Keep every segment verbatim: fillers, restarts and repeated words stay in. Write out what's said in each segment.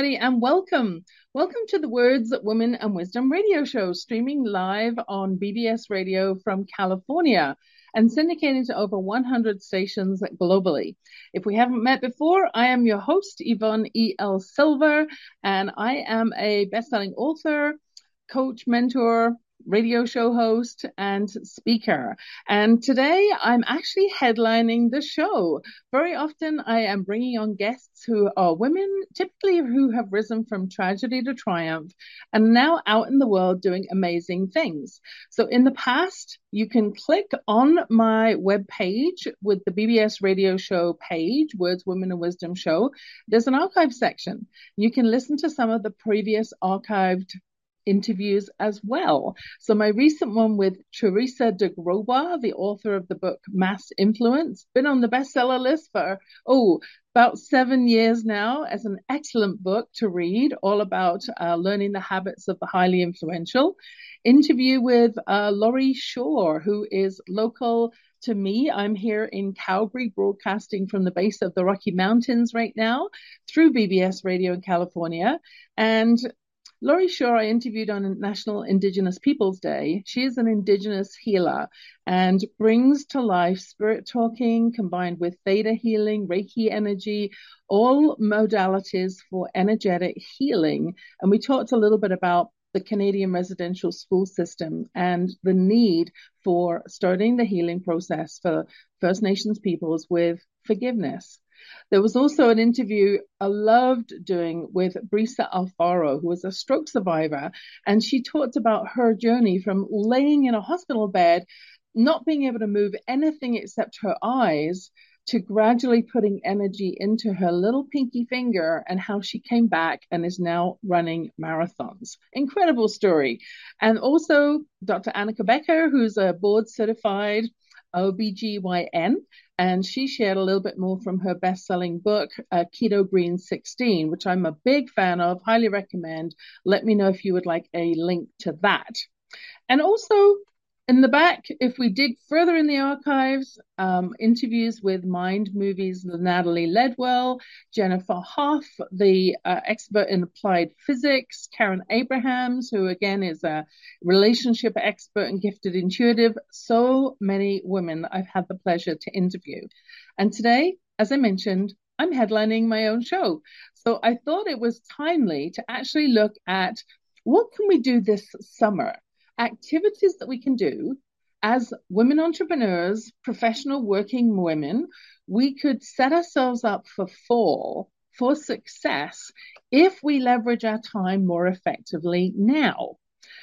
everybody, and welcome. Welcome to the Words, Women and Wisdom radio show, streaming live on B B S Radio from California and syndicating to over one hundred stations globally. If we haven't met before, I am your host, Yvonne E L. Silver, and I am a best-selling author, coach, mentor, radio show host, and speaker. And today I'm actually headlining the show. Very often I am bringing on guests who are women, typically who have risen from tragedy to triumph and now out in the world doing amazing things. So in the past, you can click on my webpage with the B B S radio show page, Words, Women and Wisdom show. There's an archive section. You can listen to some of the previous archived interviews as well. So my recent one with Teresa de Groba, the author of the book Mass Influence, been on the bestseller list for, oh, about seven years now, as an excellent book to read, all about uh, learning the habits of the highly influential. Interview with uh, Laurie Shore, who is local to me. I'm here in Calgary, broadcasting from the base of the Rocky Mountains right now through B B S Radio in California. And Laurie Shore, I interviewed on National Indigenous Peoples Day. She is an Indigenous healer and brings to life spirit talking combined with theta healing, Reiki energy, all modalities for energetic healing. And we talked a little bit about the Canadian residential school system and the need for starting the healing process for First Nations peoples with forgiveness. There was also an interview I loved doing with Brisa Alfaro, who was a stroke survivor, and she talked about her journey from laying in a hospital bed, not being able to move anything except her eyes, to gradually putting energy into her little pinky finger, and how she came back and is now running marathons. Incredible story. And also Doctor Annika Becker, who's a board certified O B G Y N, and she shared a little bit more from her best-selling book, uh, Keto Green sixteen, which I'm a big fan of, highly recommend. Let me know if you would like a link to that. And also, in the back, if we dig further in the archives, um, interviews with Mind Movies, Natalie Ledwell, Jennifer Hoff, the uh, expert in applied physics, Karen Abrahams, who again is a relationship expert and gifted intuitive. So many women I've had the pleasure to interview. And today, as I mentioned, I'm headlining my own show. So I thought it was timely to actually look at what can we do this summer? Activities that we can do as women entrepreneurs, professional working women. We could set ourselves up for fall, for success, if we leverage our time more effectively now.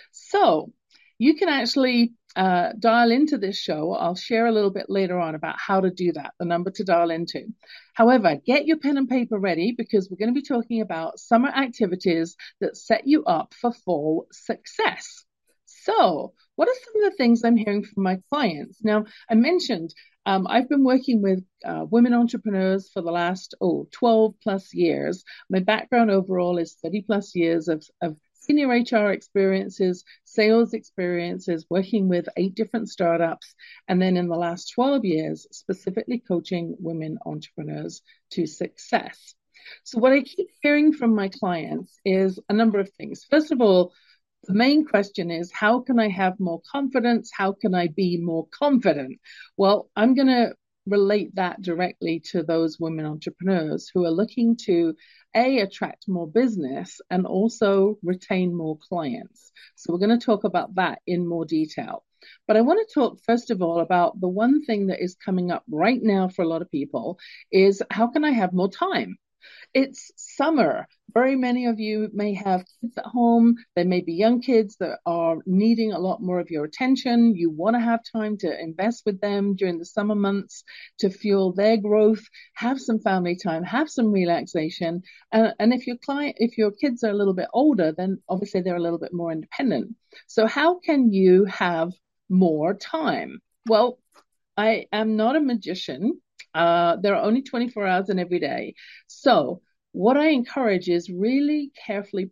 So you can actually uh, dial into this show. I'll share a little bit later on about how to do that, the number to dial into. However, get your pen and paper ready, because we're going to be talking about summer activities that set you up for fall success. So what are some of the things I'm hearing from my clients? Now, I mentioned um, I've been working with uh, women entrepreneurs for the last, oh, twelve plus years. My background overall is thirty plus years of, of senior H R experiences, sales experiences, working with eight different startups. And then in the last twelve years, specifically coaching women entrepreneurs to success. So what I keep hearing from my clients is a number of things. First of all, the main question is, how can I have more confidence? How can I be more confident? Well, I'm going to relate that directly to those women entrepreneurs who are looking to, A, attract more business and also retain more clients. So we're going to talk about that in more detail. But I want to talk, first of all, about the one thing that is coming up right now for a lot of people is, how can I have more time? It's summer. Very many of you may have kids at home. There may be young kids that are needing a lot more of your attention. You want to have time to invest with them during the summer months to fuel their growth, have some family time, have some relaxation. Uh, and if your client, if your kids are a little bit older, then obviously they're a little bit more independent. So how can you have more time? Well, I am not a magician. Uh, there are only twenty-four hours in every day. So what I encourage is really carefully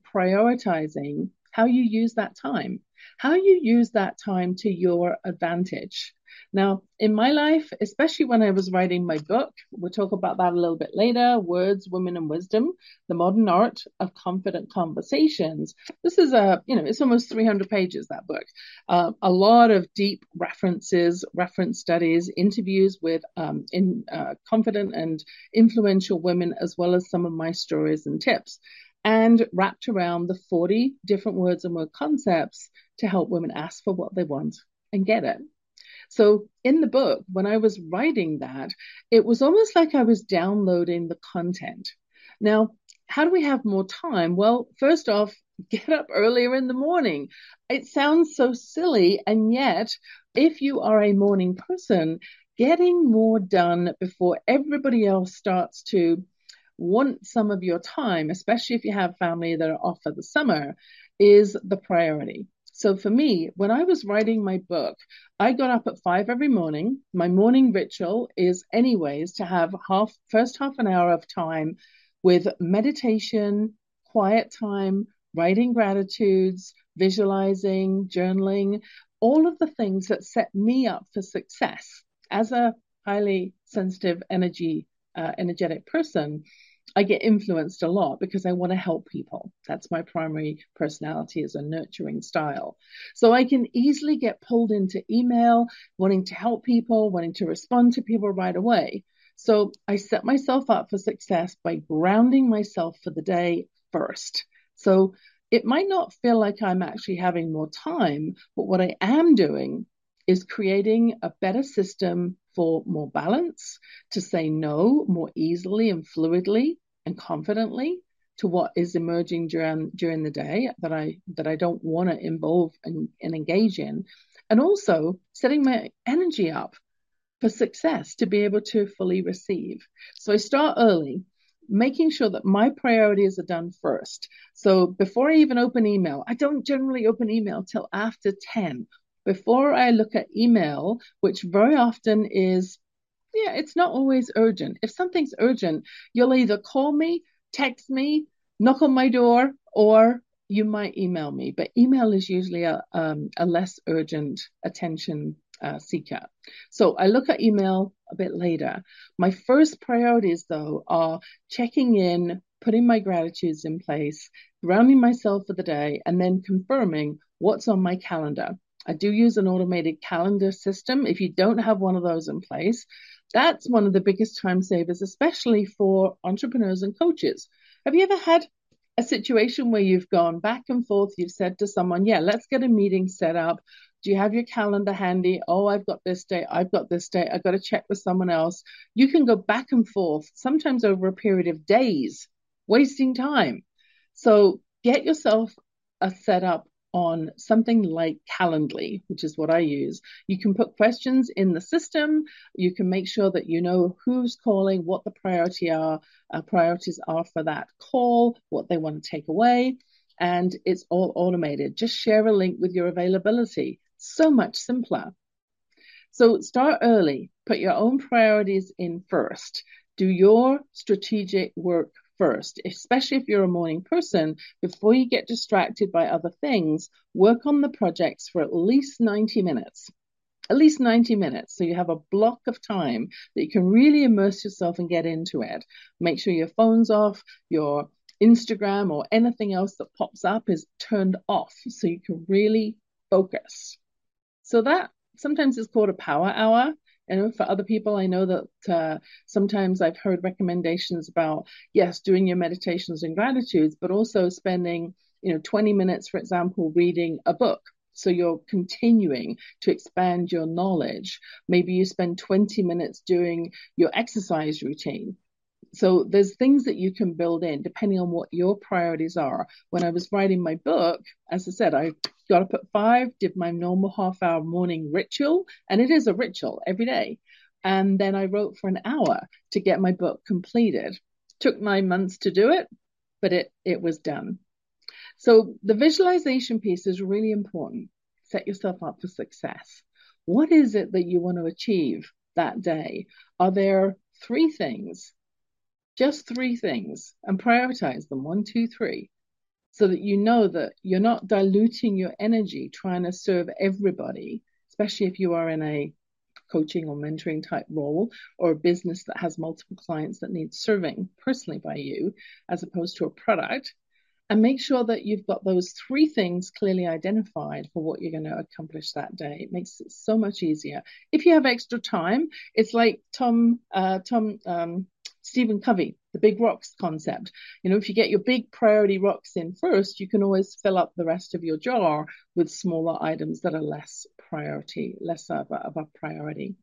prioritizing how you use that time, how you use that time to your advantage. Now, in my life, especially when I was writing my book, we'll talk about that a little bit later, Words, Women, and Wisdom, The Modern Art of Confident Conversations. This is a, you know, it's almost three hundred pages, that book. Uh, a lot of deep references, reference studies, interviews with um, in uh, confident and influential women, as well as some of my stories and tips, and wrapped around the forty different words and word concepts to help women ask for what they want and get it. So in the book, when I was writing that, it was almost like I was downloading the content. Now, how do we have more time? Well, first off, get up earlier in the morning. It sounds so silly, and yet, if you are a morning person, getting more done before everybody else starts to want some of your time, especially if you have family that are off for the summer, is the priority. So for me, when I was writing my book, I got up at five every morning. My morning ritual is anyways to have half first half an hour of time with meditation, quiet time, writing gratitudes, visualizing, journaling, all of the things that set me up for success as a highly sensitive energy, uh, energetic person. I get influenced a lot because I want to help people. That's my primary personality, is a nurturing style. So I can easily get pulled into email, wanting to help people, wanting to respond to people right away. So I set myself up for success by grounding myself for the day first. So it might not feel like I'm actually having more time, but what I am doing is creating a better system for more balance, to say no more easily and fluidly and confidently to what is emerging during during the day that I that I don't want to involve and, and engage in, and also setting my energy up for success to be able to fully receive. So I start early, making sure that my priorities are done first. So before I even open email, I don't generally open email till after ten. Before I look at email, which very often is, yeah, it's not always urgent. If something's urgent, you'll either call me, text me, knock on my door, or you might email me. But email is usually a, um, a less urgent attention uh, seeker. So I look at email a bit later. My first priorities, though, are checking in, putting my gratitudes in place, grounding myself for the day, and then confirming what's on my calendar. I do use an automated calendar system. If you don't have one of those in place, that's one of the biggest time savers, especially for entrepreneurs and coaches. Have you ever had a situation where you've gone back and forth? You've said to someone, yeah, let's get a meeting set up. Do you have your calendar handy? Oh, I've got this date. I've got this date. I've got to check with someone else. You can go back and forth, sometimes over a period of days, wasting time. So get yourself a setup on something like Calendly, which is what I use. You can put questions in the system. You can make sure that you know who's calling, what the priority are, uh, priorities are for that call, what they want to take away, and it's all automated. Just share a link with your availability. So much simpler. So start early. Put your own priorities in first. Do your strategic work first, especially if you're a morning person. Before you get distracted by other things, work on the projects for at least ninety minutes. At least ninety minutes. So you have a block of time that you can really immerse yourself and get into it. Make sure your phone's off, your Instagram or anything else that pops up is turned off so you can really focus. So that sometimes is called a power hour. And for other people, I know that uh, sometimes I've heard recommendations about, yes, doing your meditations and gratitudes, but also spending, you know, twenty minutes, for example, reading a book. So you're continuing to expand your knowledge. Maybe you spend twenty minutes doing your exercise routine. So there's things that you can build in depending on what your priorities are. When I was writing my book, as I said, I got up at five, did my normal half hour morning ritual, and it is a ritual every day. And then I wrote for an hour to get my book completed. Took nine months to do it, but it, it was done. So the visualization piece is really important. Set yourself up for success. What is it that you want to achieve that day? Are there three things? Just three things, and prioritize them, one, two, three, so that you know that you're not diluting your energy trying to serve everybody, especially if you are in a coaching or mentoring type role, or a business that has multiple clients that need serving personally by you as opposed to a product. And make sure that you've got those three things clearly identified for what you're going to accomplish that day. It makes it so much easier. If you have extra time, it's like Tom, uh, Tom, um, Stephen Covey, the big rocks concept. You know, if you get your big priority rocks in first, you can always fill up the rest of your jar with smaller items that are less priority, less of a, of a priority.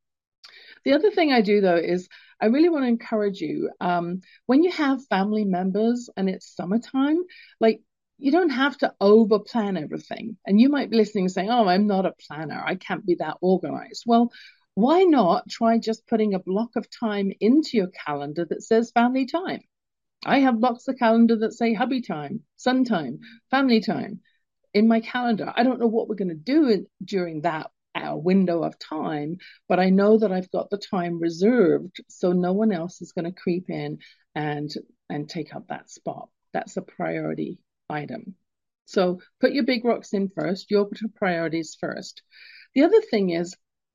The other thing I do, though, is I really want to encourage you, um, when you have family members and it's summertime, like, you don't have to over plan everything. And you might be listening and saying, oh, I'm not a planner, I can't be that organized. Well, why not try just putting a block of time into your calendar that says family time? I have blocks of calendar that say hubby time, son time, family time in my calendar. I don't know what we're going to do during that a window of time, but I know that I've got the time reserved, so no one else is going to creep in and and take up that spot. That's a priority item. So put your big rocks in first, your priorities first. The other thing is,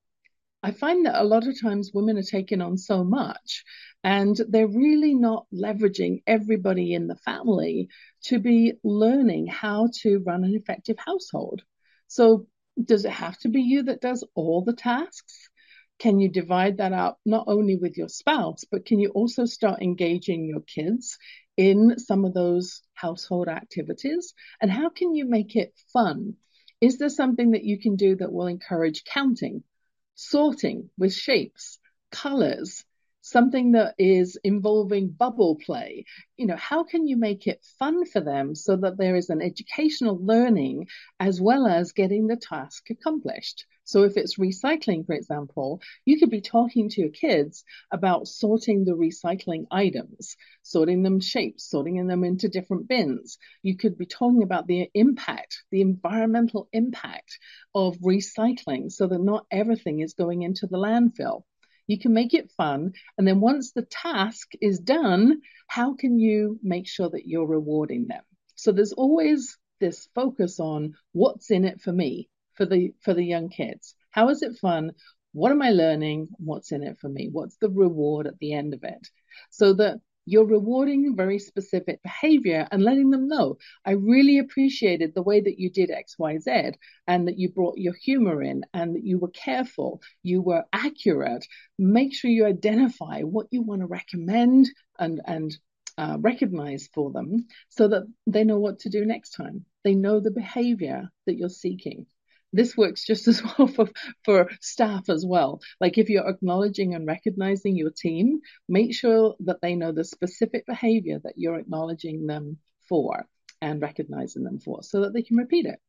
I find that a lot of times women are taking on so much and they're really not leveraging everybody in the family to be learning how to run an effective household. So does it have to be you that does all the tasks? Can you divide that up not only with your spouse, but can you also start engaging your kids in some of those household activities? And how can you make it fun? Is there something that you can do that will encourage counting, sorting with shapes, colors, something that is involving bubble play? You know, how can you make it fun for them so that there is an educational learning as well as getting the task accomplished? So if it's recycling, for example, you could be talking to your kids about sorting the recycling items, sorting them shapes, sorting them into different bins. You could be talking about the impact, the environmental impact of recycling so that not everything is going into the landfill. You can make it fun. And then once the task is done, how can you make sure that you're rewarding them? So there's always this focus on what's in it for me, for the for the young kids. How is it fun? What am I learning? What's in it for me? What's the reward at the end of it? So that you're rewarding very specific behavior and letting them know, I really appreciated the way that you did X, Y, Z, and that you brought your humor in and that you were careful, you were accurate. Make sure you identify what you want to recommend and, and uh, recognize for them so that they know what to do next time. They know the behavior that you're seeking. This works just as well for, for staff as well. Like if you're acknowledging and recognizing your team, make sure that they know the specific behavior that you're acknowledging them for and recognizing them for so that they can repeat it.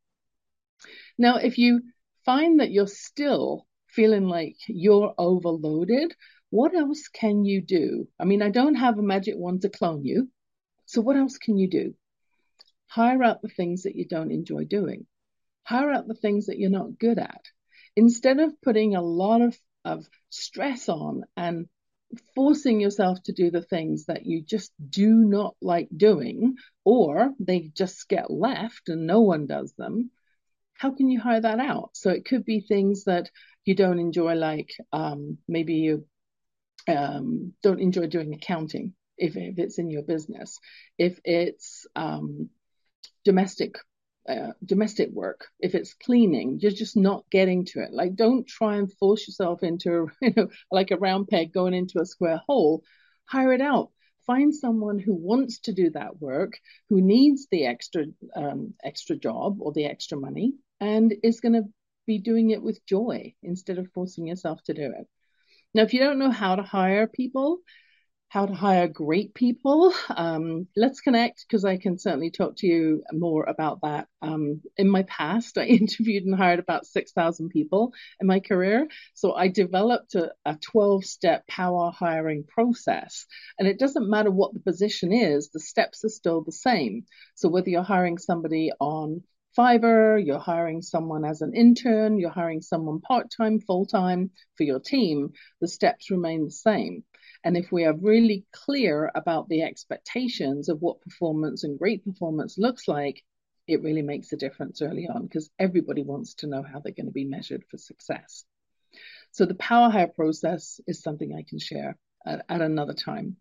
Now, if you find that you're still feeling like you're overloaded, what else can you do? I mean, I don't have a magic wand to clone you. So what else can you do? Hire out the things that you don't enjoy doing. Hire out the things that you're not good at. Instead of putting a lot of, of stress on and forcing yourself to do the things that you just do not like doing, or they just get left and no one does them, how can you hire that out? So it could be things that you don't enjoy, like um, maybe you um, don't enjoy doing accounting if, if it's in your business. If it's um, domestic Uh, domestic work, if it's cleaning, you're just not getting to it. Like, don't try and force yourself into, you know, like a round peg going into a square hole. Hire it out. Find someone who wants to do that work, who needs the extra um, extra job or the extra money, and is going to be doing it with joy instead of forcing yourself to do it. Now, if you don't know how to hire people, how to hire great people, um, let's connect, because I can certainly talk to you more about that. Um, in my past, I interviewed and hired about six thousand people in my career. So I developed a, a twelve-step power hiring process. And it doesn't matter what the position is, the steps are still the same. So whether you're hiring somebody on Fiverr, you're hiring someone as an intern, you're hiring someone part-time, full-time for your team, the steps remain the same. And if we are really clear about the expectations of what performance and great performance looks like, it really makes a difference early on, because everybody wants to know how they're going to be measured for success. So the Power Hire process is something I can share at, at another time.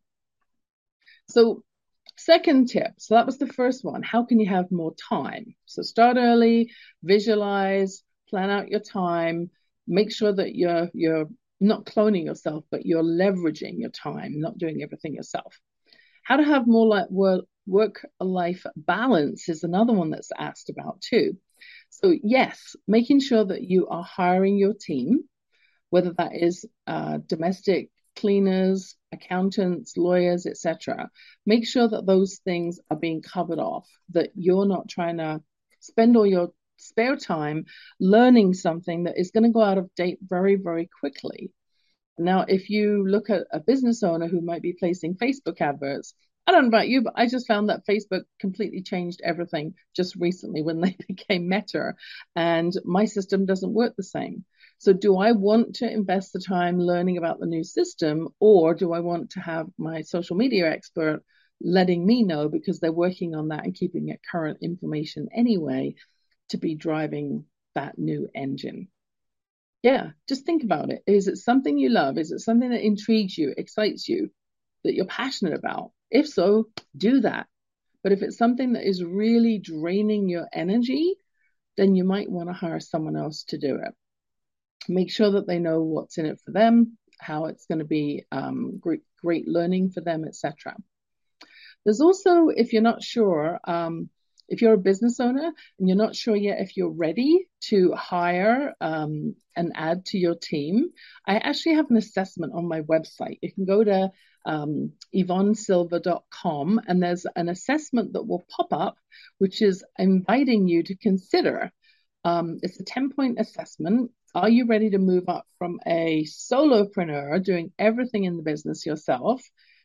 So second tip, so that was the first one. How can you have more time? So start early, visualize, plan out your time, make sure that you're you're not cloning yourself, but you're leveraging your time, not doing everything yourself. How to have more like work work-life balance is another one that's asked about too. So yes, making sure that you are hiring your team, whether that is uh, domestic cleaners, accountants, lawyers, et cetera. Make sure that those things are being covered off, that you're not trying to spend all your spare time learning something that is going to go out of date very, very quickly. Now, if you look at a business owner who might be placing Facebook adverts, I don't know about you, but I just found that Facebook completely changed everything just recently when they became Meta, and my system doesn't work the same. So do I want to invest the time learning about the new system, or do I want to have my social media expert letting me know because they're working on that and keeping it current information anyway to be driving that new engine? Yeah, just think about it. Is it something you love? Is it something that intrigues you, excites you, that you're passionate about? If so, do that. But if it's something that is really draining your energy, then you might want to hire someone else to do it. Make sure that they know what's in it for them, how it's going to be um, great, great learning for them, et cetera. There's also, if you're not sure, um, if you're a business owner and you're not sure yet if you're ready to hire um, and add to your team, I actually have an assessment on my website. You can go to um, yvonne silver dot com and there's an assessment that will pop up, which is inviting you to consider. Um, it's a ten-point assessment. Are you ready to move up from a solopreneur doing everything in the business yourself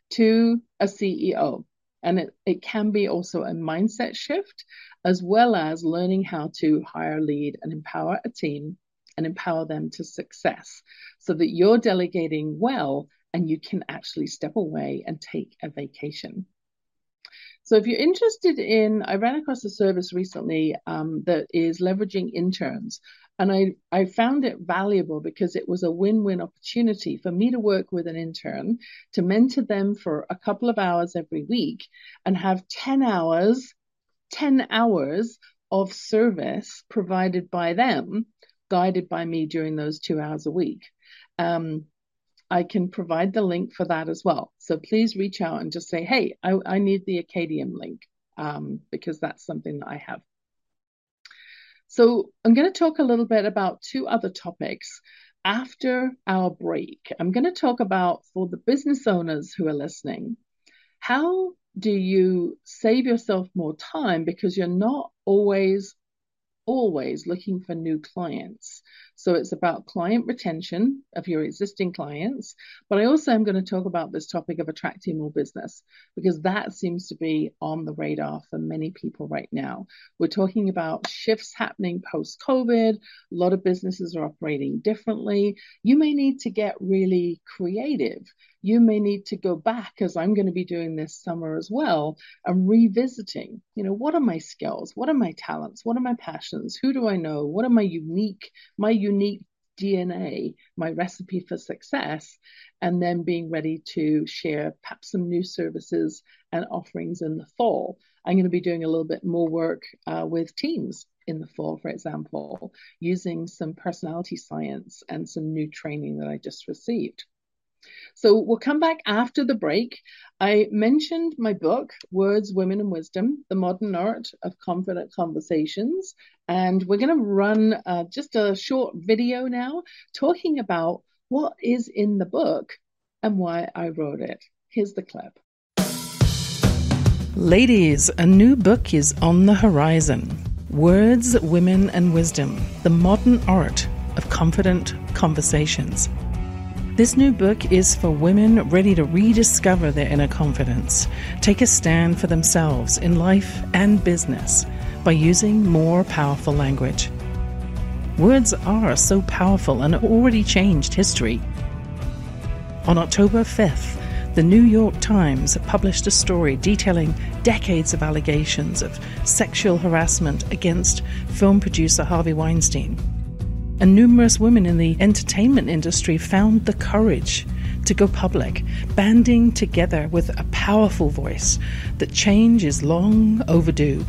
to a C E O? And it, it can be also a mindset shift, as well as learning how to hire, lead, and empower a team and empower them to success so that you're delegating well and you can actually step away and take a vacation. So if you're interested in, I ran across a service recently um, that is leveraging interns. And I, I found it valuable because it was a win-win opportunity for me to work with an intern, to mentor them for a couple of hours every week and have ten hours, ten hours of service provided by them, guided by me during those two hours a week. Um, I can provide the link for that as well. So please reach out and just say, hey, I, I need the Acadium link um, because that's something that I have. So I'm going to talk a little bit about two other topics after our break. I'm going to talk about, for the business owners who are listening, how do you save yourself more time because you're not always, always looking for new clients. So it's about client retention of your existing clients. But I also am going to talk about this topic of attracting more business because that seems to be on the radar for many people right now. We're talking about shifts happening post-COVID. A lot of businesses are operating differently. You may need to get really creative. You may need to go back, as I'm going to be doing this summer as well, and revisiting, you know, what are my skills? What are my talents? What are my passions? Who do I know? What are my unique, my unique D N A, my recipe for success? And then being ready to share perhaps some new services and offerings in the fall. I'm going to be doing a little bit more work uh, with teams in the fall, for example, using some personality science and some new training that I just received. So we'll come back after the break. I mentioned my book, Words, Women, and Wisdom, The Modern Art of Confident Conversations. And we're going to run uh, just a short video now talking about what is in the book and why I wrote it. Here's the clip. Ladies, a new book is on the horizon. Words, Women, and Wisdom, The Modern Art of Confident Conversations. This new book is for women ready to rediscover their inner confidence, take a stand for themselves in life and business by using more powerful language. Words are so powerful and have already changed history. On October fifth, the New York Times published a story detailing decades of allegations of sexual harassment against film producer Harvey Weinstein. And numerous women in the entertainment industry found the courage to go public, banding together with a powerful voice that change is long overdue.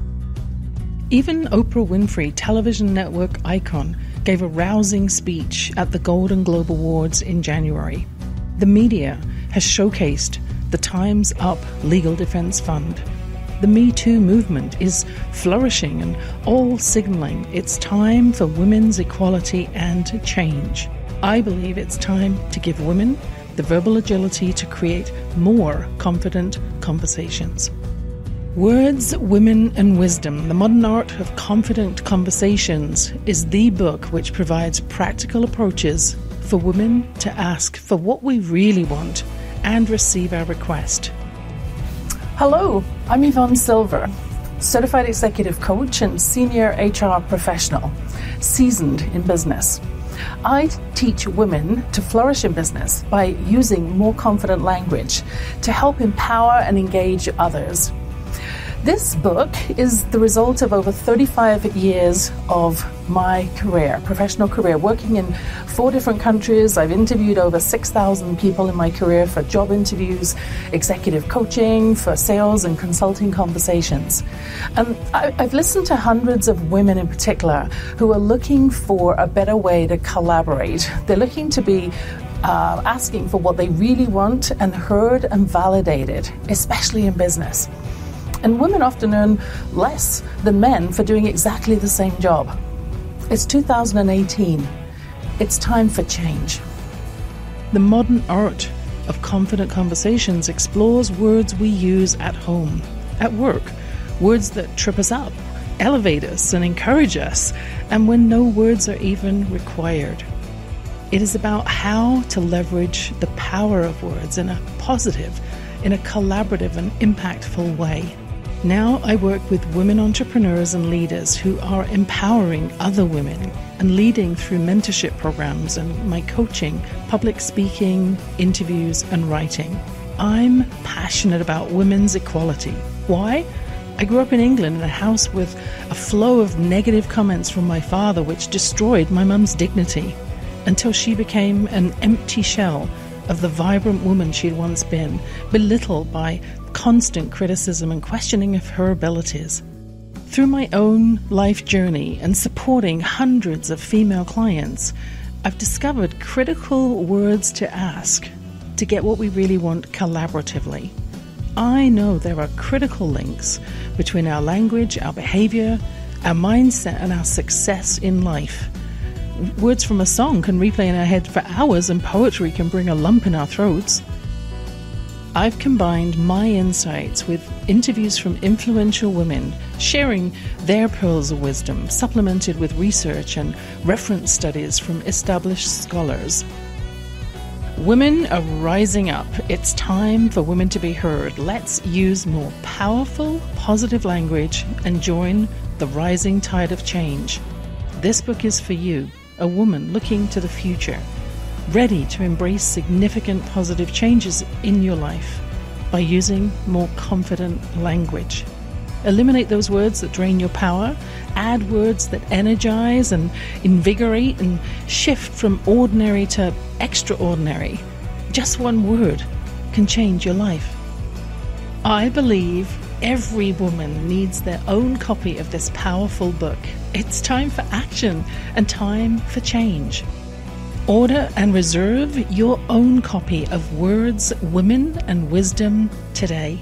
Even Oprah Winfrey, television network icon, gave a rousing speech at the Golden Globe Awards in January. The media has showcased the Time's Up Legal Defense Fund. The Me Too movement is flourishing and all signaling it's time for women's equality and change. I believe it's time to give women the verbal agility to create more confident conversations. Words, Women and Wisdom, The Modern Art of Confident Conversations is the book which provides practical approaches for women to ask for what we really want and receive our request. Hello, I'm Yvonne Silver, certified executive coach and senior H R professional, seasoned in business. I teach women to flourish in business by using more confident language to help empower and engage others. This book is the result of over thirty-five years of my career, professional career, working in four different countries. I've interviewed over six thousand people in my career for job interviews, executive coaching, for sales and consulting conversations. And I, I've listened to hundreds of women in particular who are looking for a better way to collaborate. They're looking to be uh, asking for what they really want and heard and validated, especially in business. And women often earn less than men for doing exactly the same job. It's two thousand eighteen. It's time for change. The Modern Art of Confident Conversations explores words we use at home, at work, words that trip us up, elevate us and encourage us, and when no words are even required. It is about how to leverage the power of words in a positive, in a collaborative and impactful way. Now I work with women entrepreneurs and leaders who are empowering other women and leading through mentorship programs and my coaching, public speaking, interviews and writing. I'm passionate about women's equality. Why? I grew up in England in a house with a flow of negative comments from my father which destroyed my mum's dignity until she became an empty shell of the vibrant woman she'd once been, belittled by constant criticism and questioning of her abilities. Through my own life journey and supporting hundreds of female clients, I've discovered critical words to ask to get what we really want collaboratively. I know there are critical links between our language, our behavior, our mindset, and our success in life. Words from a song can replay in our head for hours, and poetry can bring a lump in our throats. I've combined my insights with interviews from influential women, sharing their pearls of wisdom, supplemented with research and reference studies from established scholars. Women are rising up. It's time for women to be heard. Let's use more powerful, positive language and join the rising tide of change. This book is for you, a woman looking to the future, ready to embrace significant positive changes in your life by using more confident language. Eliminate those words that drain your power, add words that energize and invigorate, and shift from ordinary to extraordinary. Just one word can change your life. I believe every woman needs their own copy of this powerful book. It's time for action and time for change. Order and reserve your own copy of Words, Women and Wisdom today.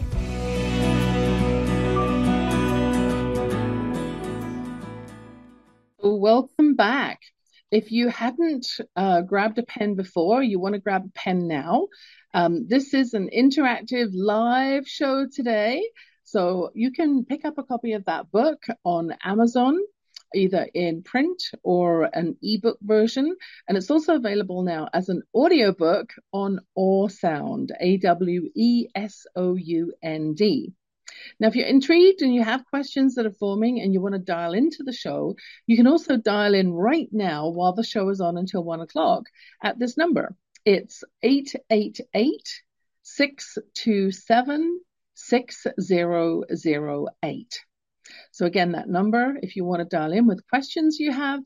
Welcome back. If you hadn't uh, grabbed a pen before, you want to grab a pen now. Um, this is an interactive live show today. So you can pick up a copy of that book on Amazon, either in print or an ebook version. And it's also available now as an audiobook on Awesound, A W E S O U N D. Now, if you're intrigued and you have questions that are forming and you want to dial into the show, you can also dial in right now while the show is on until one o'clock at this number. It's eight eight eight, six two seven, six zero zero eight. So again, that number, if you want to dial in with questions you have,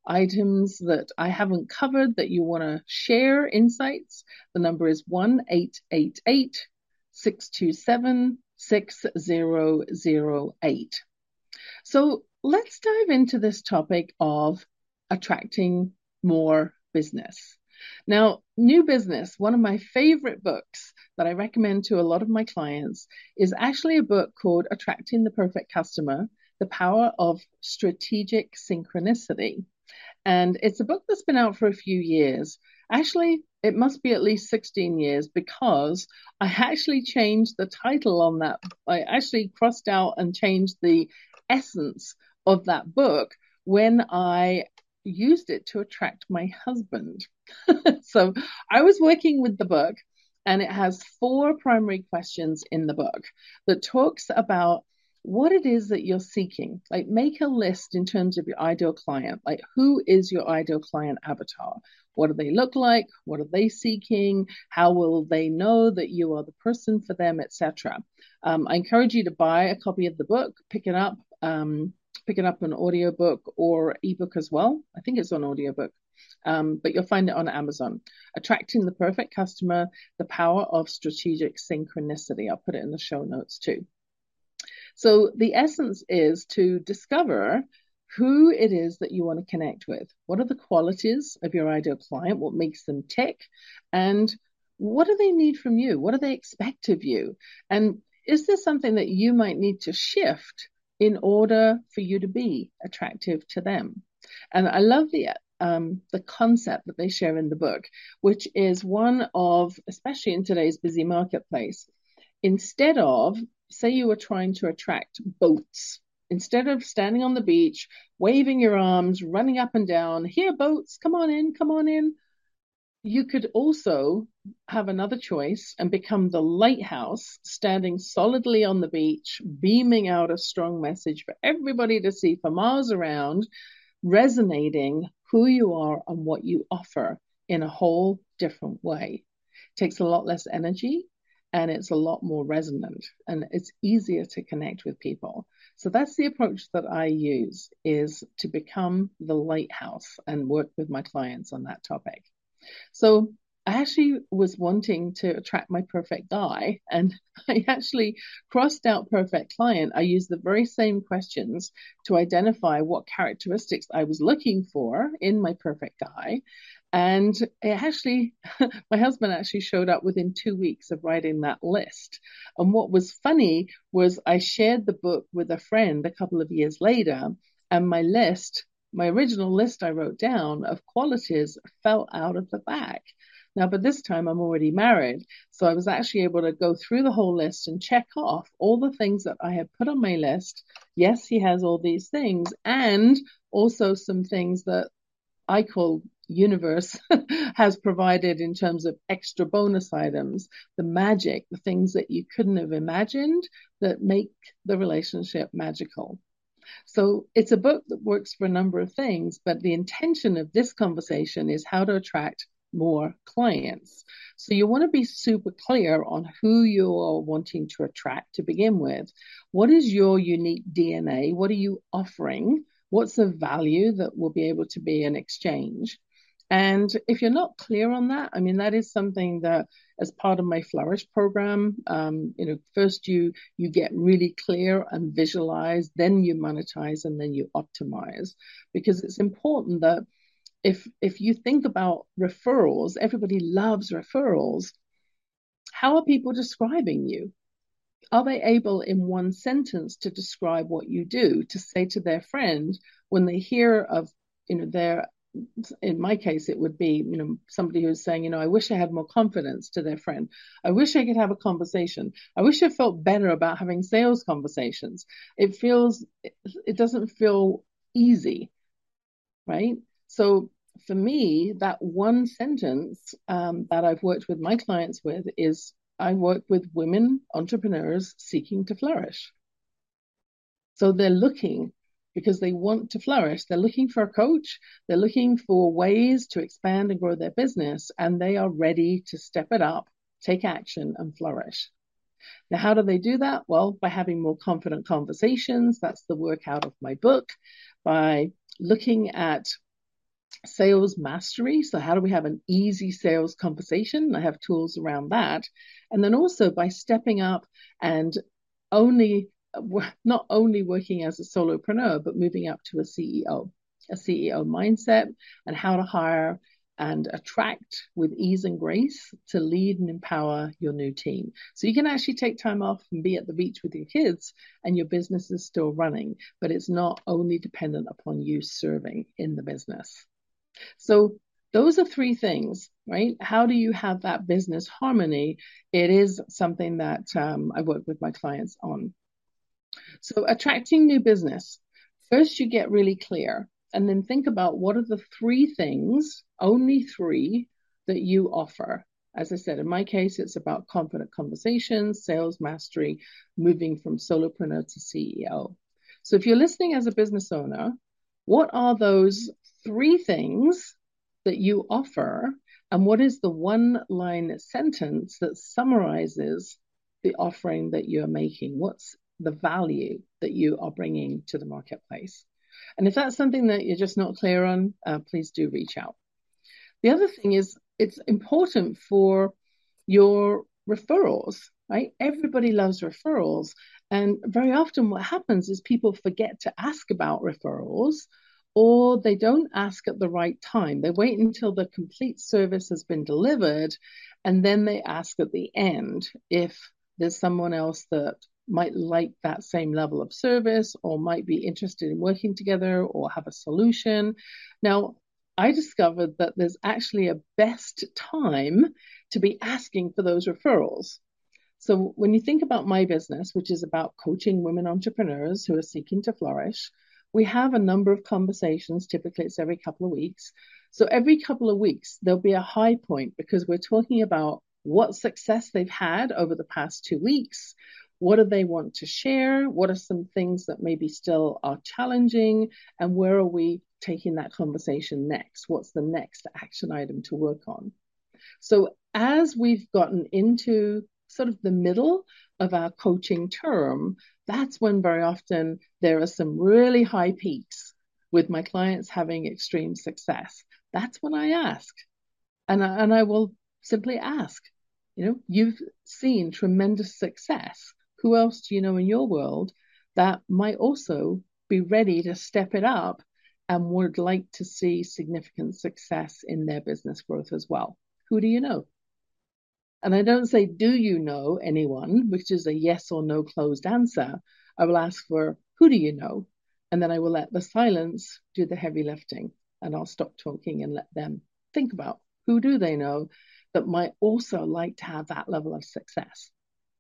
items that I haven't covered that you want to share insights, the number is one eight eight eight, six two seven, six zero zero eight. So let's dive into this topic of attracting more business. Now, new business, one of my favorite books that I recommend to a lot of my clients is actually a book called Attracting the Perfect Customer, The Power of Strategic Synchronicity. And it's a book that's been out for a few years. Actually, it must be at least sixteen years because I actually changed the title on that. I actually crossed out and changed the essence of that book when I used it to attract my husband. So I was working with the book, and it has four primary questions in the book that talks about what it is that you're seeking. Like, make a list in terms of your ideal client. Like, who is your ideal client avatar? What do they look like? What are they seeking? How will they know that you are the person for them, et cetera? Um, I encourage you to buy a copy of the book, pick it up, um, pick it up an audiobook or ebook as well. I think it's on audiobook. Um, but you'll find it on Amazon. Attracting the Perfect Customer, The Power of Strategic Synchronicity. I'll put it in the show notes too. So the essence is to discover who it is that you want to connect with. What are the qualities of your ideal client? What makes them tick? And what do they need from you? What do they expect of you? And is there something that you might need to shift in order for you to be attractive to them? And I love the um, the concept that they share in the book, which is one of, especially in today's busy marketplace, instead of, say you were trying to attract boats, instead of standing on the beach, waving your arms, running up and down, here boats, come on in, come on in, you could also have another choice and become the lighthouse, standing solidly on the beach, beaming out a strong message for everybody to see for miles around, resonating who you are and what you offer in a whole different way. It takes a lot less energy and it's a lot more resonant and it's easier to connect with people. So that's the approach that I use, is to become the lighthouse and work with my clients on that topic. So I actually was wanting to attract my perfect guy, and I actually crossed out perfect client. I used the very same questions to identify what characteristics I was looking for in my perfect guy. And it actually, my husband actually showed up within two weeks of writing that list. And what was funny was I shared the book with a friend a couple of years later, and my list, my original list I wrote down of qualities fell out of the bag. Now, but this time I'm already married, so I was actually able to go through the whole list and check off all the things that I had put on my list. Yes, he has all these things, and also some things that I call universe has provided in terms of extra bonus items, the magic, the things that you couldn't have imagined that make the relationship magical. So it's a book that works for a number of things, but the intention of this conversation is how to attract more clients. So you want to be super clear on who you are wanting to attract to begin with. What is your unique D N A? What are you offering? What's the value that will be able to be an exchange? And if you're not clear on that, I mean, that is something that as part of my Flourish program, um, you know, first you, you get really clear and visualize, then you monetize, and then you optimize, because it's important that if, if you think about referrals, everybody loves referrals. How are people describing you? Are they able in one sentence to describe what you do, to say to their friend when they hear of, you know, their, in my case, it would be, you know, somebody who's saying, you know, I wish I had more confidence, to their friend. I wish I could have a conversation. I wish I felt better about having sales conversations. It feels, it doesn't feel easy, right? So for me, that one sentence um, that I've worked with my clients with is, I work with women entrepreneurs seeking to flourish. So they're looking, because they want to flourish. They're looking for a coach. They're looking for ways to expand and grow their business, and they are ready to step it up, take action, and flourish. Now, how do they do that? Well, by having more confident conversations. That's the work out of my book. By looking at sales mastery. So how do we have an easy sales conversation? I have tools around that. And then also by stepping up and only, not only working as a solopreneur, but moving up to a C E O, a C E O mindset, and how to hire and attract with ease and grace to lead and empower your new team. So you can actually take time off and be at the beach with your kids and your business is still running, but it's not only dependent upon you serving in the business. So those are three things, right? How do you have that business harmony? It is something that um, I work with my clients on. So attracting new business. First, you get really clear and then think about what are the three things, only three, that you offer. As I said, in my case, it's about confident conversations, sales mastery, moving from solopreneur to C E O. So if you're listening as a business owner, what are those three things that you offer, and what is the one line sentence that summarizes the offering that you're making? What's the value that you are bringing to the marketplace? And if that's something that you're just not clear on, uh, please do reach out. The other thing is it's important for your referrals, right? Everybody loves referrals. And very often what happens is people forget to ask about referrals, or they don't ask at the right time. They wait until the complete service has been delivered, and then they ask at the end if there's someone else that might like that same level of service or might be interested in working together or have a solution. Now, I discovered that there's actually a best time to be asking for those referrals. So when you think about my business, which is about coaching women entrepreneurs who are seeking to flourish, we have a number of conversations. Typically, it's every couple of weeks. So every couple of weeks, there'll be a high point because we're talking about what success they've had over the past two weeks. What do they want to share? What are some things that maybe still are challenging? And where are we taking that conversation next? What's the next action item to work on? So as we've gotten into sort of the middle of our coaching term, that's when very often there are some really high peaks with my clients having extreme success. That's when I ask. And I, and I will simply ask, you know, you've seen tremendous success. Who else do you know in your world that might also be ready to step it up and would like to see significant success in their business growth as well? Who do you know? And I don't say, do you know anyone, which is a yes or no closed answer. I will ask for, who do you know? And then I will let the silence do the heavy lifting. And I'll stop talking and let them think about who do they know that might also like to have that level of success.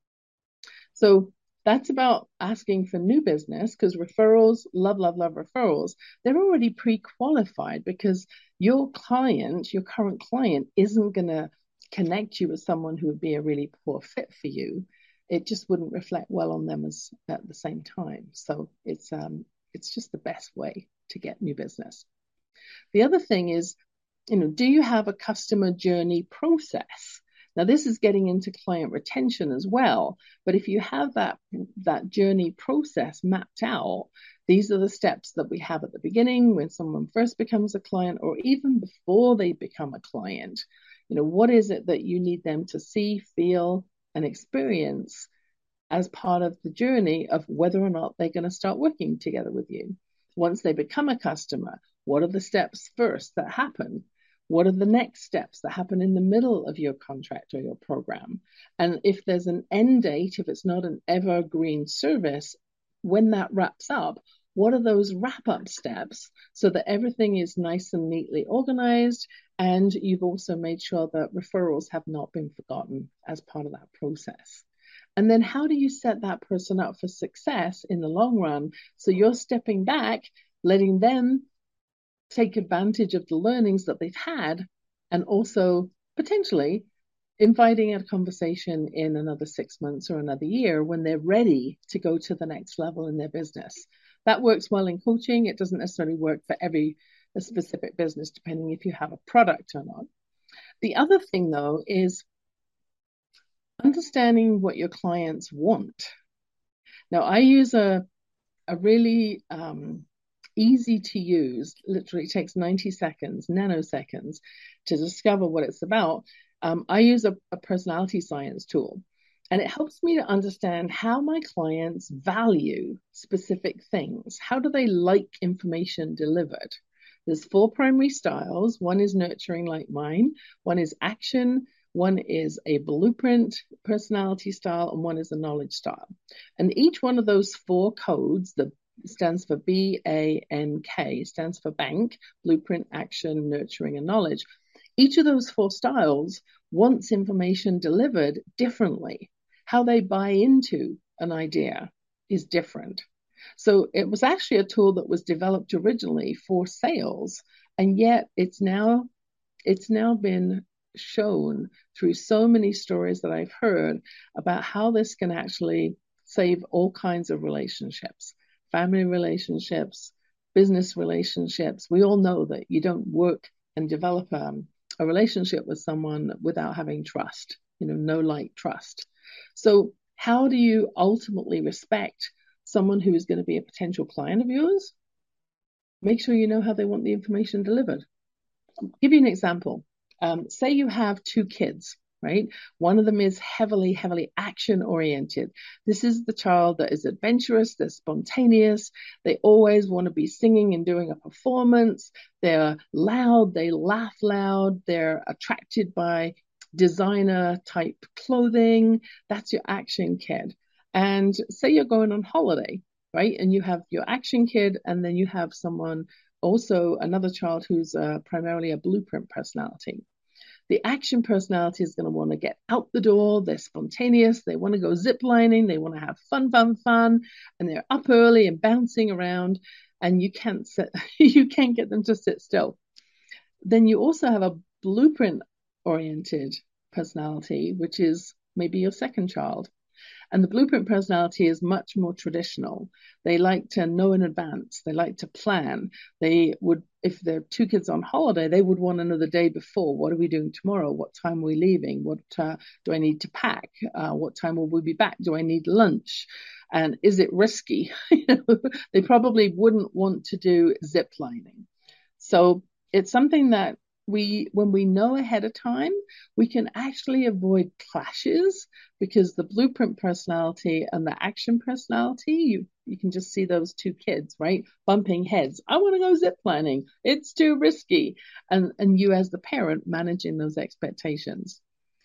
So that's about asking for new business, because referrals, love, love, love referrals, they're already pre-qualified because your client, your current client, isn't going to connect you with someone who would be a really poor fit for you. It just wouldn't reflect well on them as at the same time. So it's um it's just the best way to get new business. The other thing is, you know, do you have a customer journey process? Now, this is getting into client retention as well. But if you have that, that journey process mapped out, these are the steps that we have at the beginning when someone first becomes a client, or even before they become a client. You know, what is it that you need them to see, feel, and experience as part of the journey of whether or not they're going to start working together with you? Once they become a customer, what are the steps first that happen? What are the next steps that happen in the middle of your contract or your program? And if there's an end date, if it's not an evergreen service, when that wraps up, what are those wrap-up steps so that everything is nice and neatly organized, and you've also made sure that referrals have not been forgotten as part of that process? And then how do you set that person up for success in the long run so you're stepping back, letting them take advantage of the learnings that they've had, and also potentially inviting a conversation in another six months or another year when they're ready to go to the next level in their business? That works well in coaching. It doesn't necessarily work for every specific business, depending if you have a product or not. The other thing, though, is understanding what your clients want. Now, I use a, a really um, easy to use, literally it takes ninety seconds, nanoseconds to discover what it's about. Um, I use a, a personality science tool, and it helps me to understand how my clients value specific things. How do they like information delivered? There's four primary styles. One is nurturing, like mine. One is action. One is a blueprint personality style, and one is a knowledge style. And each one of those four codes, the stands for B A N K, stands for bank, blueprint, action, nurturing, and knowledge. Each of those four styles wants information delivered differently. How they buy into an idea is different. So it was actually a tool that was developed originally for sales, and yet it's now it's now been shown through so many stories that I've heard about how this can actually save all kinds of relationships, family relationships, business relationships. We all know that you don't work and develop um, a relationship with someone without having trust, you know, no like trust. So how do you ultimately respect someone who is going to be a potential client of yours? Make sure you know how they want the information delivered. I'll give you an example. Um, say you have two kids, right? One of them is heavily, heavily action oriented. This is the child that is adventurous, they're spontaneous, they always want to be singing and doing a performance, they're loud, they laugh loud, they're attracted by designer type clothing. That's your action kid. And say you're going on holiday, right? And you have your action kid, and then you have someone, also another child who's uh, primarily a blueprint personality. The action personality is going to want to get out the door. They're spontaneous. They want to go ziplining. They want to have fun, fun, fun. And they're up early and bouncing around, and you can't sit, you can't get them to sit still. Then you also have a blueprint oriented personality, which is maybe your second child. And the blueprint personality is much more traditional. They like to know in advance. They like to plan. They would, if there are two kids on holiday, they would want to know the day before. What are we doing tomorrow? What time are we leaving? What uh, do I need to pack? Uh, what time will we be back? Do I need lunch? And is it risky? You know, they probably wouldn't want to do zip lining. So it's something that we, when we know ahead of time, we can actually avoid clashes, because the blueprint personality and the action personality, you, you can just see those two kids, right? Bumping heads. I want to go zip lining. It's too risky. And, and you as the parent managing those expectations.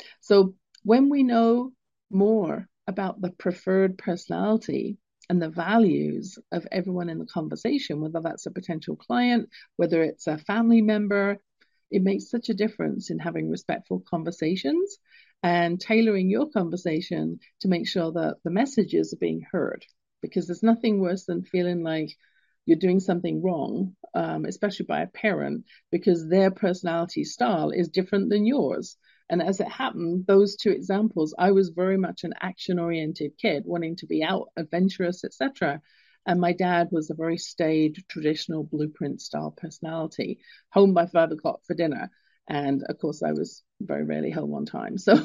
So when we know more about the preferred personality and the values of everyone in the conversation, whether that's a potential client, whether it's a family member, it makes such a difference in having respectful conversations and tailoring your conversation to make sure that the messages are being heard. Because there's nothing worse than feeling like you're doing something wrong, um, especially by a parent, because their personality style is different than yours. And as it happened, those two examples, I was very much an action-oriented kid, wanting to be out, adventurous, et cetera. And my dad was a very staid, traditional blueprint style personality, home by five o'clock for dinner. And of course, I was very rarely home on time. So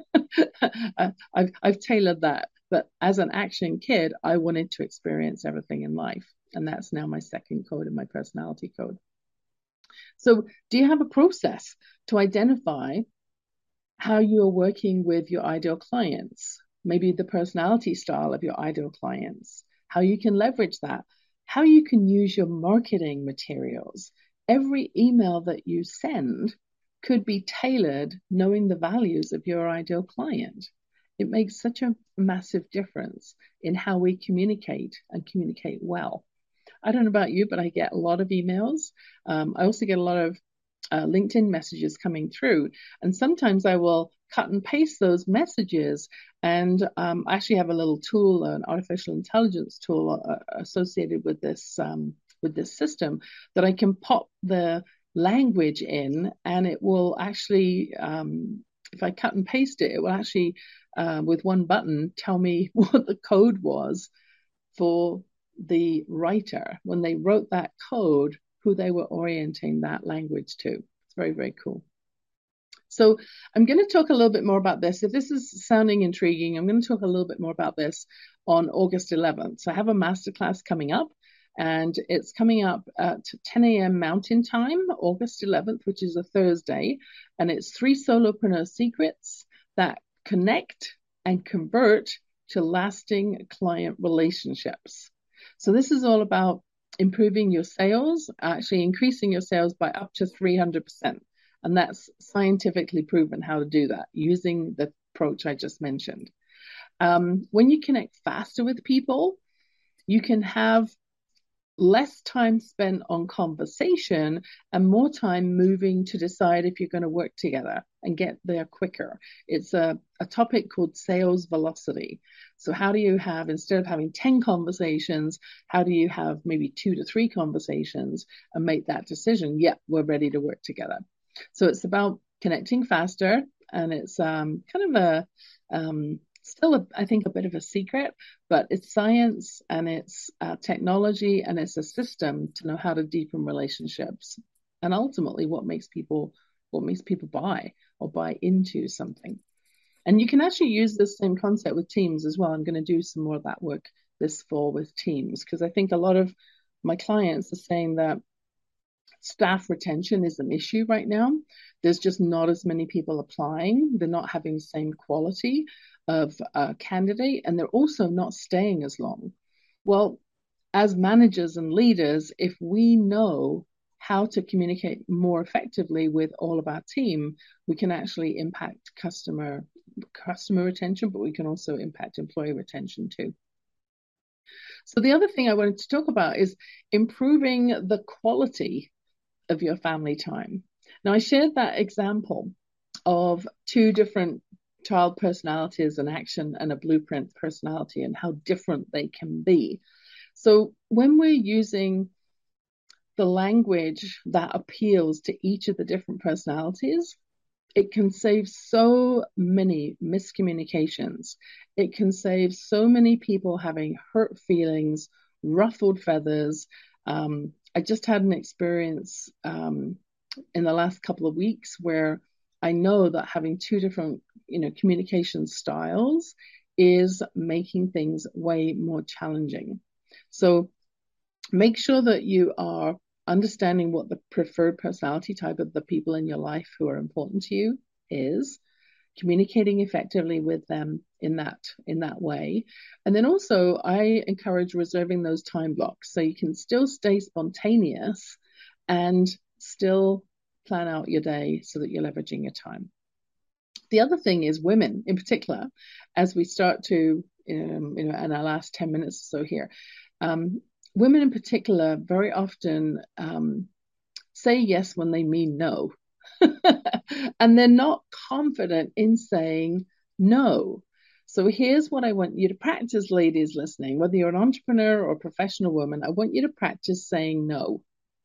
I've, I've tailored that. But as an action kid, I wanted to experience everything in life. And that's now my second code in my personality code. So do you have a process to identify how you're working with your ideal clients? Maybe the personality style of your ideal clients, how you can leverage that, how you can use your marketing materials. Every email that you send could be tailored knowing the values of your ideal client. It makes such a massive difference in how we communicate and communicate well. I don't know about you, but I get a lot of emails. Um, I also get a lot of uh, LinkedIn messages coming through. And sometimes I will cut and paste those messages. And um, I actually have a little tool, an artificial intelligence tool uh, associated with this, um, with this system, that I can pop the language in, and it will actually, um, if I cut and paste it, it will actually, uh, with one button, tell me what the code was for the writer when they wrote that code, who they were orienting that language to. It's very, very cool. So I'm going to talk a little bit more about this. If this is sounding intriguing, I'm going to talk a little bit more about this on August eleventh. So I have a masterclass coming up, and it's coming up at ten a.m. Mountain Time, August eleventh, which is a Thursday, and it's three solopreneur secrets that connect and convert to lasting client relationships. So this is all about improving your sales, actually increasing your sales by up to three hundred percent. And that's scientifically proven how to do that using the approach I just mentioned. Um, when you connect faster with people, you can have less time spent on conversation and more time moving to decide if you're going to work together and get there quicker. It's a, a topic called sales velocity. So how do you have, instead of having ten conversations, how do you have maybe two to three conversations and make that decision? Yeah, we're ready to work together. So it's about connecting faster, and it's um, kind of a, um, still, a, I think, a bit of a secret, but it's science and it's uh, technology and it's a system to know how to deepen relationships, and ultimately what makes people what makes people buy or buy into something. And you can actually use this same concept with teams as well. I'm going to do some more of that work this fall with teams, because I think a lot of my clients are saying that staff retention is an issue right now. There's just not as many people applying. They're not having the same quality of a candidate, and they're also not staying as long. Well, as managers and leaders, if we know how to communicate more effectively with all of our team, we can actually impact customer customer retention, but we can also impact employee retention too. So the other thing I wanted to talk about is improving the quality of your family time. Now, I shared that example of two different child personalities, an action and a blueprint personality, and how different they can be. So when we're using the language that appeals to each of the different personalities, it can save so many miscommunications. It can save so many people having hurt feelings, ruffled feathers. Um, I just had an experience um, in the last couple of weeks where I know that having two different, you know, communication styles is making things way more challenging. So make sure that you are understanding what the preferred personality type of the people in your life who are important to you is, communicating effectively with them in that in that way. And then also I encourage reserving those time blocks so you can still stay spontaneous and still plan out your day so that you're leveraging your time. The other thing is women in particular, as we start to, um, you know, in our last ten minutes or so here, um, women in particular very often um, say yes when they mean no. And they're not confident in saying no. So here's what I want you to practice, ladies listening, whether you're an entrepreneur or a professional woman, I want you to practice saying no.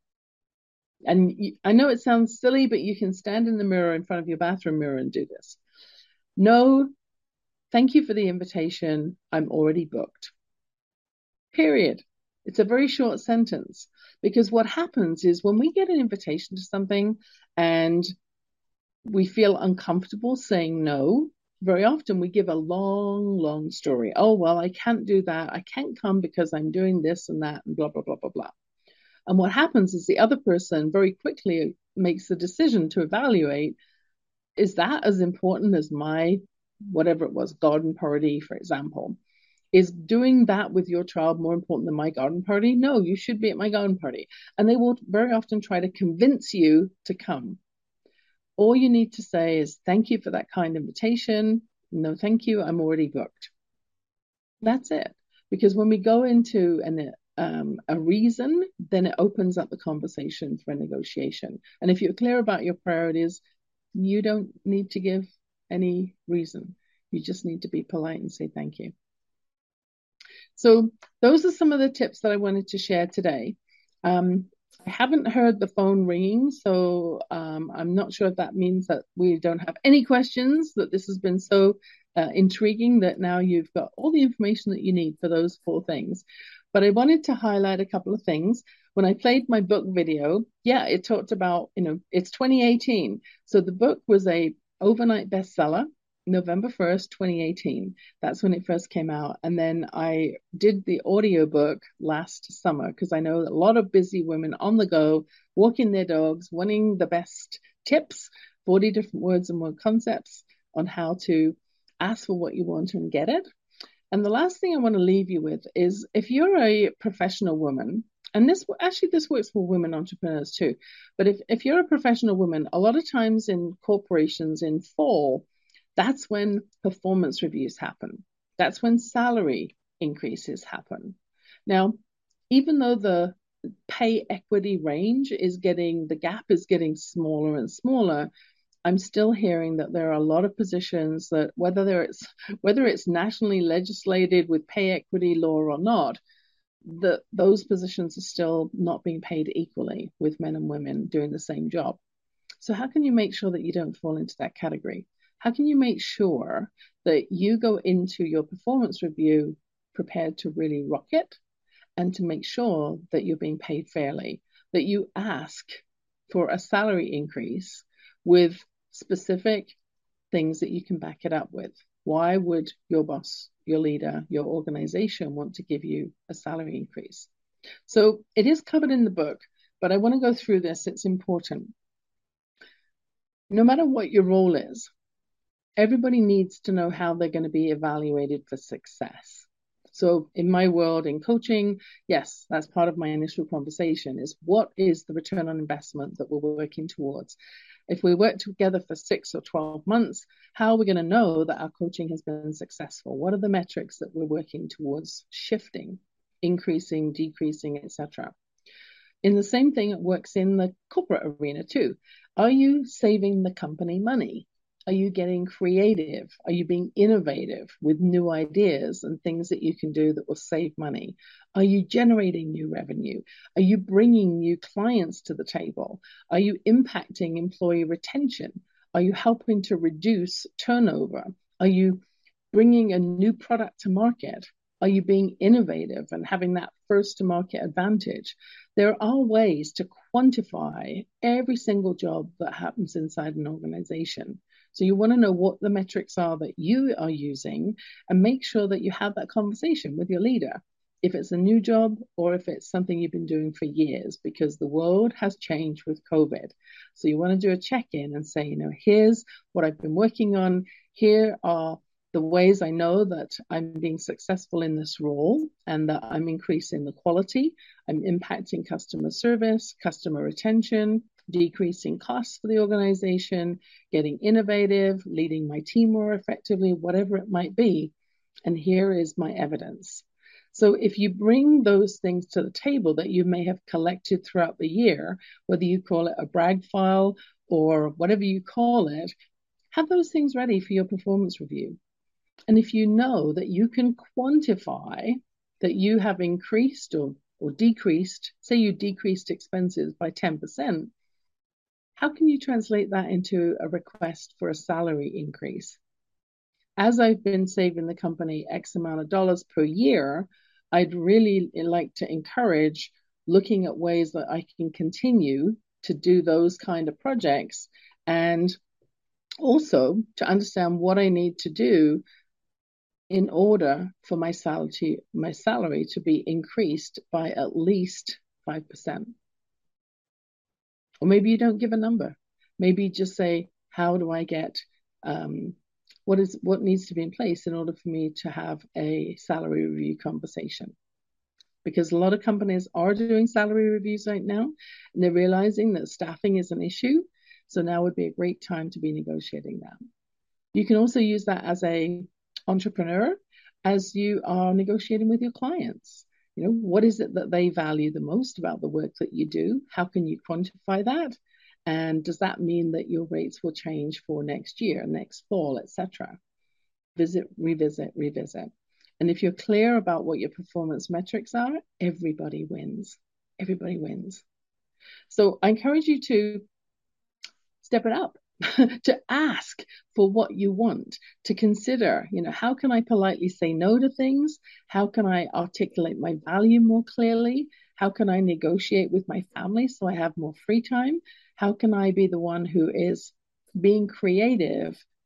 And you, I know it sounds silly, but you can stand in the mirror in front of your bathroom mirror and do this. No, thank you for the invitation. I'm already booked. Period. It's a very short sentence, because what happens is when we get an invitation to something and we feel uncomfortable saying no, very often we give a long, long story. Oh, well, I can't do that. I can't come because I'm doing this and that and blah, blah, blah, blah, blah. And what happens is the other person very quickly makes the decision to evaluate, is that as important as my, whatever it was, garden party, for example? Is doing that with your child more important than my garden party? No, you should be at my garden party. And they will very often try to convince you to come. All you need to say is, thank you for that kind invitation. No, thank you. I'm already booked. That's it. Because when we go into an, um, a reason, then it opens up the conversation for a negotiation. And if you're clear about your priorities, you don't need to give any reason. You just need to be polite and say thank you. So those are some of the tips that I wanted to share today. Um, I haven't heard the phone ringing, so um, I'm not sure if that means that we don't have any questions, that this has been so uh, intriguing that now you've got all the information that you need for those four things. But I wanted to highlight a couple of things. When I played my book video, yeah, it talked about, you know, it's twenty eighteen. So the book was a overnight bestseller. November first, twenty eighteen. That's when it first came out. And then I did the audiobook last summer because I know that a lot of busy women on the go, walking their dogs, wanting the best tips, forty different words and word concepts on how to ask for what you want and get it. And the last thing I want to leave you with is if you're a professional woman, and this actually this works for women entrepreneurs too, but if, if you're a professional woman, a lot of times in corporations in fall, that's when performance reviews happen. That's when salary increases happen. Now, even though the pay equity range is getting, the gap is getting smaller and smaller, I'm still hearing that there are a lot of positions that whether it's whether it's nationally legislated with pay equity law or not, that those positions are still not being paid equally with men and women doing the same job. So how can you make sure that you don't fall into that category? How can you make sure that you go into your performance review prepared to really rock it and to make sure that you're being paid fairly, that you ask for a salary increase with specific things that you can back it up with? Why would your boss, your leader, your organization want to give you a salary increase? So it is covered in the book, but I want to go through this. It's important. No matter what your role is, everybody needs to know how they're going to be evaluated for success. So in my world, in coaching, yes, that's part of my initial conversation is what is the return on investment that we're working towards? If we work together for six or twelve months, how are we going to know that our coaching has been successful? What are the metrics that we're working towards shifting, increasing, decreasing, et cetera? In the same thing, it works in the corporate arena too. Are you saving the company money? Are you getting creative? Are you being innovative with new ideas and things that you can do that will save money? Are you generating new revenue? Are you bringing new clients to the table? Are you impacting employee retention? Are you helping to reduce turnover? Are you bringing a new product to market? Are you being innovative and having that first to market advantage? There are ways to quantify every single job that happens inside an organization. So you want to know what the metrics are that you are using and make sure that you have that conversation with your leader. If it's a new job or if it's something you've been doing for years, because the world has changed with COVID. So you want to do a check-in and say, you know, here's what I've been working on. Here are the ways I know that I'm being successful in this role and that I'm increasing the quality. I'm impacting customer service, customer retention, decreasing costs for the organization, getting innovative, leading my team more effectively, whatever it might be. And here is my evidence. So if you bring those things to the table that you may have collected throughout the year, whether you call it a brag file or whatever you call it, have those things ready for your performance review. And if you know that you can quantify that you have increased or, or decreased, say you decreased expenses by ten percent, how can you translate that into a request for a salary increase? As I've been saving the company X amount of dollars per year, I'd really like to encourage looking at ways that I can continue to do those kind of projects and also to understand what I need to do in order for my salary, my salary to be increased by at least five percent. Or maybe you don't give a number. Maybe you just say, how do I get, um, what is what needs to be in place in order for me to have a salary review conversation? Because a lot of companies are doing salary reviews right now, and they're realizing that staffing is an issue. So now would be a great time to be negotiating that. You can also use that as a entrepreneur as you are negotiating with your clients. You know, what is it that they value the most about the work that you do? How can you quantify that? And does that mean that your rates will change for next year, next fall, et cetera? Visit, revisit, revisit. And if you're clear about what your performance metrics are, everybody wins. Everybody wins. So I encourage you to step it up, to ask for what you want, to consider, you know, how can I politely say no to things? How can I articulate my value more clearly? How can I negotiate with my family so I have more free time? How can I be the one who is being creative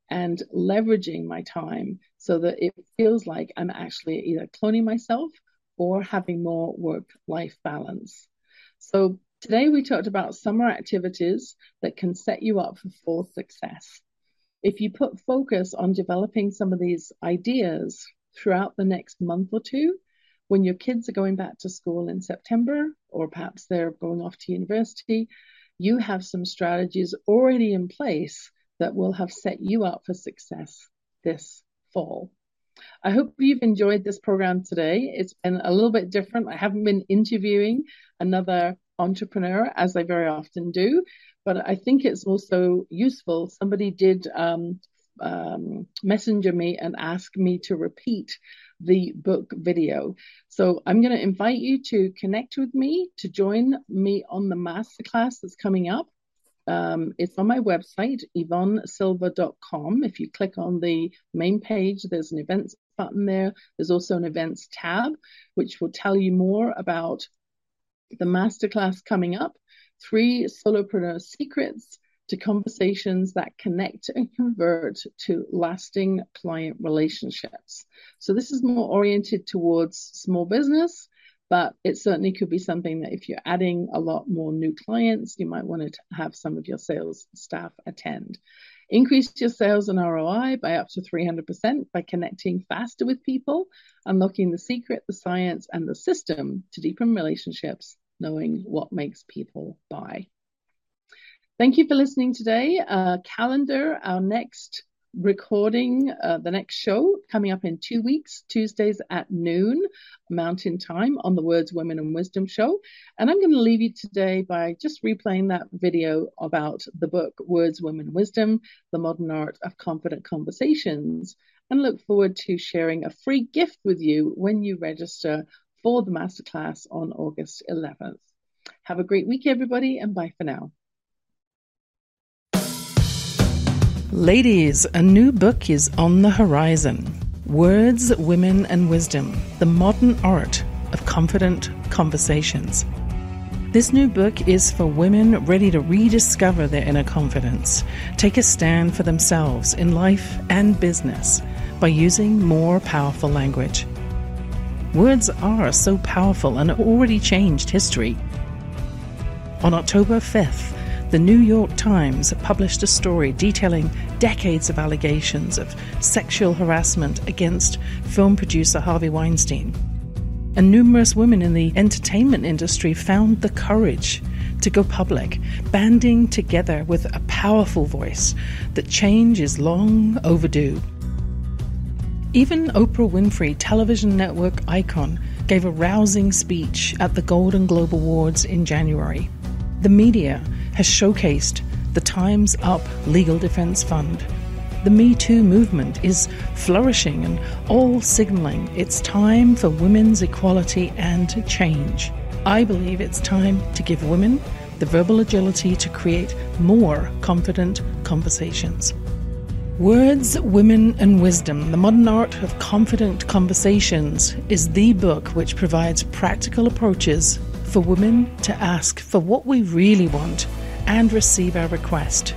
and leveraging my time so that it feels like I'm actually either cloning myself or having more work-life balance. So today we talked about summer activities that can set you up for full success. If you put focus on developing some of these ideas throughout the next month or two, when your kids are going back to school in September, or perhaps they're going off to university, you have some strategies already in place that will have set you up for success this fall. I hope you've enjoyed this program today. It's been a little bit different. I haven't been interviewing another entrepreneur as I very often do, but I think it's also useful. Somebody did um, um, messenger me and ask me to repeat the book video. So I'm going to invite you to connect with me, to join me on the masterclass that's coming up. Um, it's on my website, yvonne silver dot com. If you click on the main page, there's an events button there. There's also an events tab, which will tell you more about the masterclass coming up, three solopreneur secrets to conversations that connect and convert to lasting client relationships. So this is more oriented towards small business, but it certainly could be something that if you're adding a lot more new clients, you might want to have some of your sales staff attend. Increase your sales and R O I by up to three hundred percent by connecting faster with people, unlocking the secret, the science, and the system to deepen relationships, knowing what makes people buy. Thank you for listening today. Uh, calendar, our next recording, uh, the next show coming up in two weeks, Tuesdays at noon, Mountain Time, on the Words, Women and Wisdom show. And I'm going to leave you today by just replaying that video about the book, Words, Women, Wisdom, The Modern Art of Confident Conversations, and look forward to sharing a free gift with you when you register for the masterclass on August eleventh. Have a great week, everybody, and bye for now. Ladies, a new book is on the horizon. Words, Women and Wisdom, The Modern Art of Confident Conversations. This new book is for women ready to rediscover their inner confidence, take a stand for themselves in life and business by using more powerful language. Words are so powerful and already changed history. On October fifth, the New York Times published a story detailing decades of allegations of sexual harassment against film producer Harvey Weinstein. And numerous women in the entertainment industry found the courage to go public, banding together with a powerful voice that change is long overdue. Even Oprah Winfrey, television network icon, gave a rousing speech at the Golden Globe Awards in January. The media has showcased the Time's Up Legal Defense Fund. The Me Too movement is flourishing and all signaling it's time for women's equality and change. I believe it's time to give women the verbal agility to create more confident conversations. Words, Women and Wisdom, The Modern Art of Confident Conversations is the book which provides practical approaches for women to ask for what we really want and receive our request.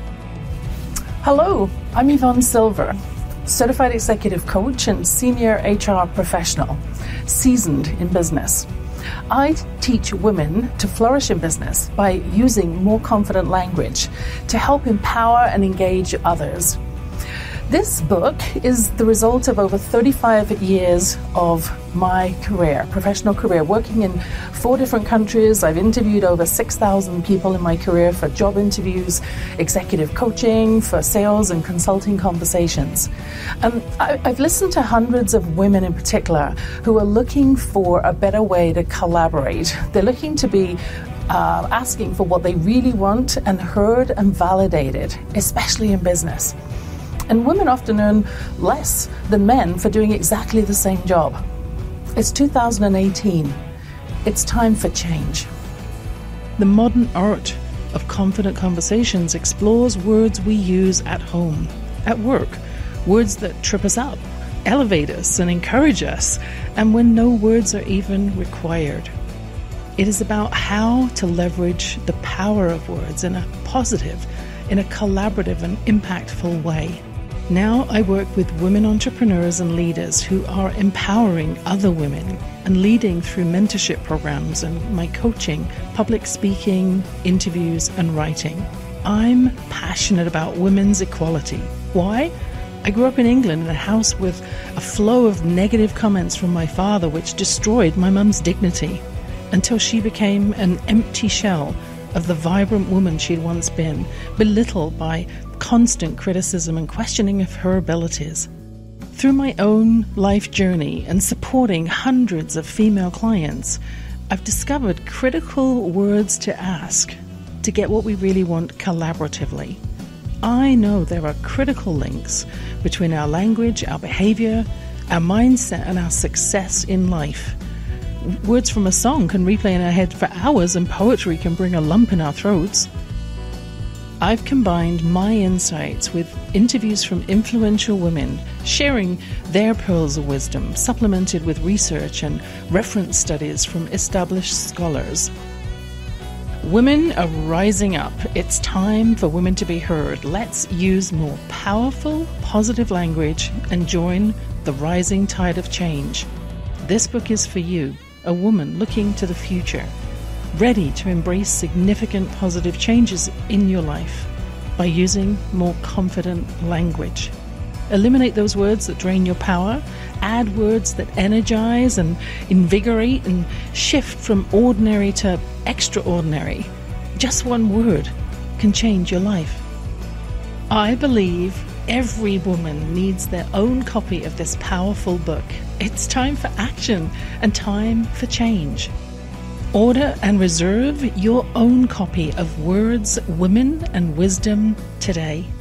Hello, I'm Yvonne Silver, certified executive coach and senior H R professional, seasoned in business. I teach women to flourish in business by using more confident language to help empower and engage others. This book is the result of over thirty-five years of my career, professional career, working in four different countries. I've interviewed over six thousand people in my career for job interviews, executive coaching, for sales and consulting conversations. And I, I've listened to hundreds of women in particular who are looking for a better way to collaborate. They're looking to be uh, asking for what they really want and heard and validated, especially in business. And women often earn less than men for doing exactly the same job. It's two thousand eighteen. It's time for change. The Modern Art of Confident Conversations explores words we use at home, at work, words that trip us up, elevate us and encourage us, and when no words are even required. It is about how to leverage the power of words in a positive, in a collaborative and impactful way. Now I work with women entrepreneurs and leaders who are empowering other women and leading through mentorship programs and my coaching, public speaking, interviews, and writing. I'm passionate about women's equality. Why? I grew up in England in a house with a flow of negative comments from my father which destroyed my mum's dignity until she became an empty shell of the vibrant woman she'd once been, belittled by constant criticism and questioning of her abilities. Through my own life journey and supporting hundreds of female clients, I've discovered critical words to ask to get what we really want collaboratively. I know there are critical links between our language, our behavior, our mindset, and our success in life. Words from a song can replay in our head for hours, and poetry can bring a lump in our throats. I've combined my insights with interviews from influential women, sharing their pearls of wisdom, supplemented with research and reference studies from established scholars. Women are rising up. It's time for women to be heard. Let's use more powerful, positive language and join the rising tide of change. This book is for you, a woman looking to the future, ready to embrace significant positive changes in your life by using more confident language. Eliminate those words that drain your power, add words that energize and invigorate, and shift from ordinary to extraordinary. Just one word can change your life. I believe every woman needs their own copy of this powerful book. It's time for action and time for change. Order and reserve your own copy of Words, Women and Wisdom today.